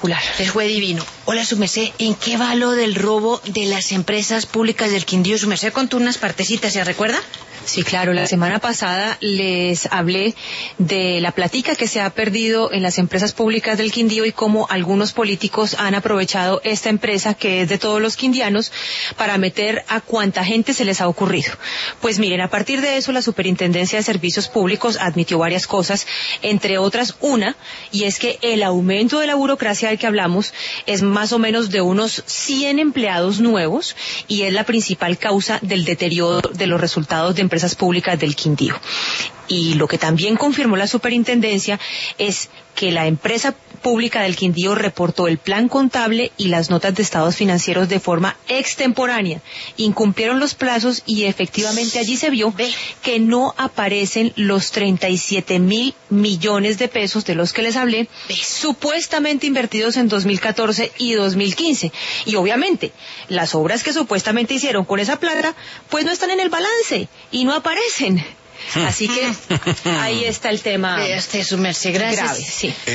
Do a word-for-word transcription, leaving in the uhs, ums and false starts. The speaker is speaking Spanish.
espectacular. Eso fue divino. Hola, su merced, ¿en qué va lo del robo de las empresas públicas del Quindío? Su merced contó unas partecitas, ¿se recuerda? Sí, claro, la semana pasada les hablé de la platica que se ha perdido en las empresas públicas del Quindío y cómo algunos políticos han aprovechado esta empresa que es de todos los quindianos para meter a cuanta gente se les ha ocurrido. Pues miren, a partir de eso la Superintendencia de Servicios Públicos admitió varias cosas, entre otras una, y es que el aumento de la burocracia del que hablamos es más o menos de unos cien empleados nuevos y es la principal causa del deterioro de los resultados de empresas públicas del Quindío. Y lo que también confirmó la superintendencia es que la empresa pública del Quindío reportó el plan contable y las notas de estados financieros de forma extemporánea. Incumplieron los plazos y efectivamente allí se vio que no aparecen los treinta y siete mil millones de pesos de los que les hablé, supuestamente invertidos en dos mil catorce y dos mil quince. Y obviamente, las obras que supuestamente hicieron con esa plata, pues no están en el balance y no aparecen. Así que ahí está el tema. Este, su merced, gracias. Grave, sí.